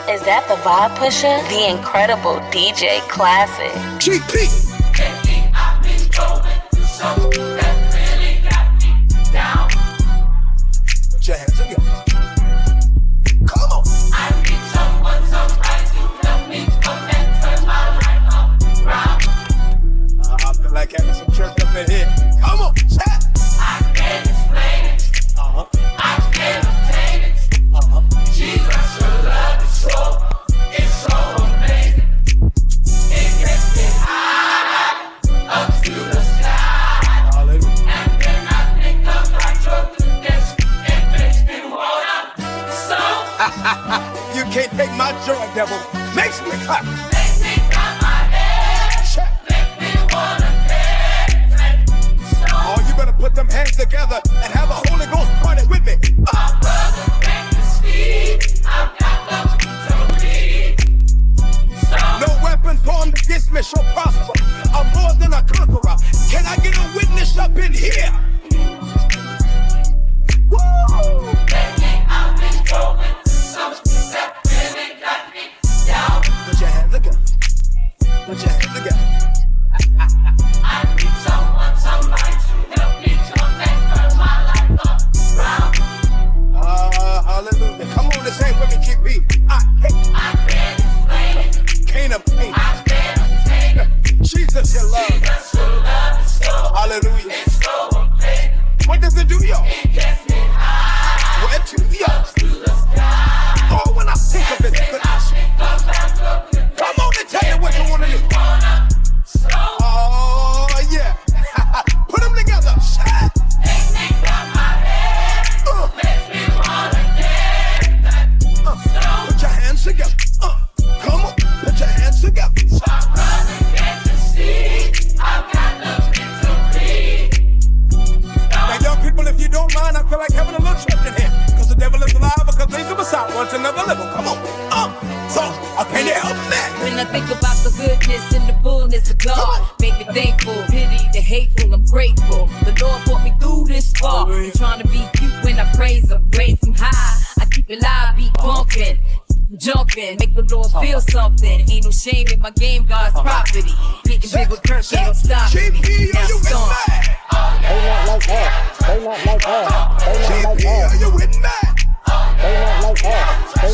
Is that the vibe pusher? The incredible DJ Classic. GP! Lately I've been going through something that really got me down. Put your hands together. Come on! I need someone, somebody to help me come and turn my life around. I feel like having some church up in here. Come on, chat! I can't explain it. I can't obtain it. Jesus, your love is so amazing. It gets me high up to the sky. Hallelujah. And then I think about your goodness. It makes me wanna You can't take my joy, devil. Makes me clap. Makes me clap my hands. Chat. Makes me wanna dance. Oh, you better put them hands together and have a Holy Ghost party with me. My brother make me speak. I've got the victory. No weapon formed against me shall prosper. I'm more than a conqueror. Can I get a witness up in here? Woo! Lately I've been going through something that really got me down. Put your hands together. Put your hands together. I need someone, somebody to help me come and turn my life around. Hallelujah. Come on, this ain't with me, GP. I can't explain it. can't obtain I can't obtain it. Jesus, your love. Jesus, your love is so, Hallelujah. it's so amazing. What does it do, y'all? It gets me high Where to, y'all? to the sky. Oh, when I think of His goodness. Come on and tell you what you want to do. Oh, yeah. Put them together. Shout. Put your hands together. Come on. Put your hands together. Now, young people, if you don't mind, I feel like having a little church in here. Because the devil is alive, because these are Messiah wants another level. Come on. So, can you help me? When I think about the goodness and the fullness of God, make me thankful, pity the hateful, I'm grateful. The Lord brought me through this far. I'm trying to be cute when I praise Him, raise Him high. I keep it live, be bumping, jumping, make the Lord feel something. Ain't no shame in my game, God's property. Getting big with Kirk, ain't no stopping me. Now storm. They not like that. They not like that. They not like GP, that. are you with me? They not like that. They